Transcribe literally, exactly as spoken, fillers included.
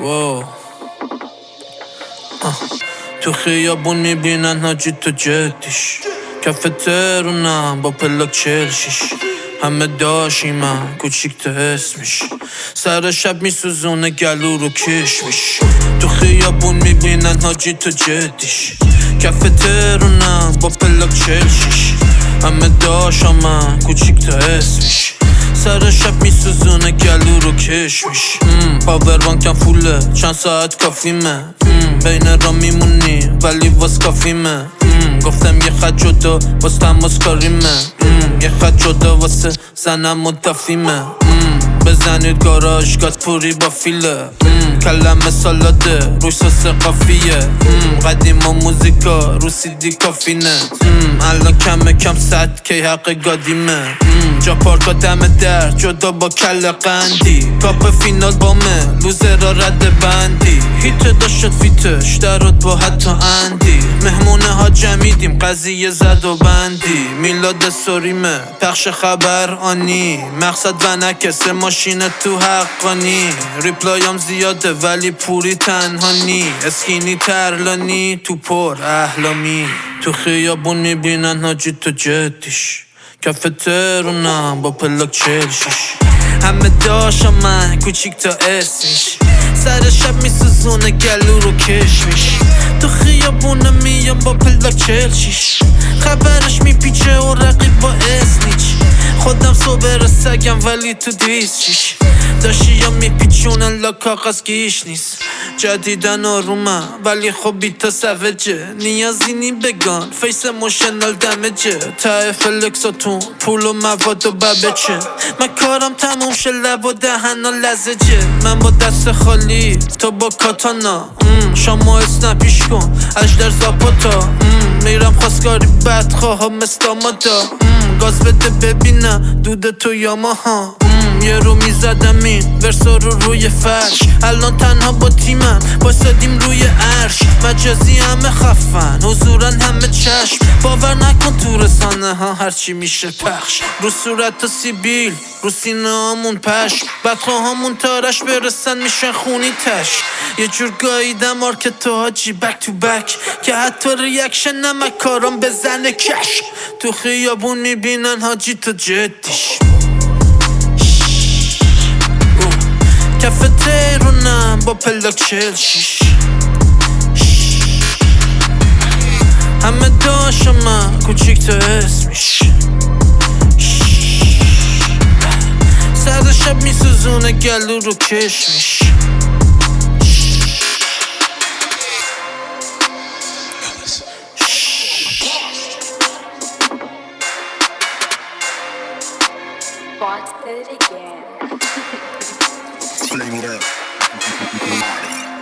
واو تو خیابون میبینن حاجی تو جدیش کف ترونم با پلاک چلشیش همه داشی من کوچیک تا اسمش سر شب میسوزونه گلو رو کشمش تو خیابون میبینن حاجی تو جدیش کف ترونم با پلاک چلشیش همه داشم من کوچیک تا اسمش سر شب میسوزونه گلو رو کشمش پاور بانکم فوله چند ساعت کافیمه بین را میمونی ولی واس کافیمه گفتم یه خط جدا واس تماس کاریمه یه خط جدا واسه زنم مدافیمه بزنید گاراژ گات پوری با فیله کلمه سالاده روش سس قافیه قدیم و موزیکا رو سیدی کافینه الان کم کم صد کی حق گادیمه جا پارکا دم در جدا با کل قندی کاپ فینال بامه لوزر را رد بندی هیت داشت فیتش درات با حتی اندی مهمونه ها جمیدیم قضیه زد و بندی میلاد سوریمه پخش خبر آنی مقصد و نکسه ماشین تو حقانی ریپلایم زیاده ولی پوری تنها نی اسکینی ترلانی تو پر احلامی تو خیابون میبینن حاجی تو جدیش کف ترونم با پلاک چلشیش همه داشم من کوچیک تا اسمش سر شب میسوزونه گلو رو کشمش تو خیابونه میام با پلاک چلشیش خبرش میپیچه و رقیب با اسنیچ خودم صبر سگم ولی تو دیسچیش داشتی یا میپیچونن لا کاغذ گیش نیست جدیدن آرومه ولی خب بیتا سوجه نیازی نی بگان فیس موشنال دمجه ته فلکساتون پول و مواد و ببچه من کارم تموم شه لب و دهن و لزجه من با دست خالی تو با کاتانا شما اسنپیش کن اجدر زاپاتا میرم خواستگاری بدخواه مثل آمادا گاز بده ببینم دود تو یاماها یه رو میزدم این ورسا رو روی فرش الان تنها با تیمم بایستادیم روی عرش مجازی همه خفن حضورن همه چشم باور نکن تو رسانه ها هرچی میشه پخش رو صورت و سیبیل رو سینه هامون پشم بدخواه هامون تارش برسن میشن خونی تش یه جور گاییدم مارکت و حاجی بک تو بک که حتی ریاکشن نمک کارم بزنه کش تو خیابون میبینن حاجی تو جدیش کف ترونم با پلاک چلشیش همه داشم من کوچیک تا اسمش سر شب میسوزونه گلو رو کشمش Flame it up.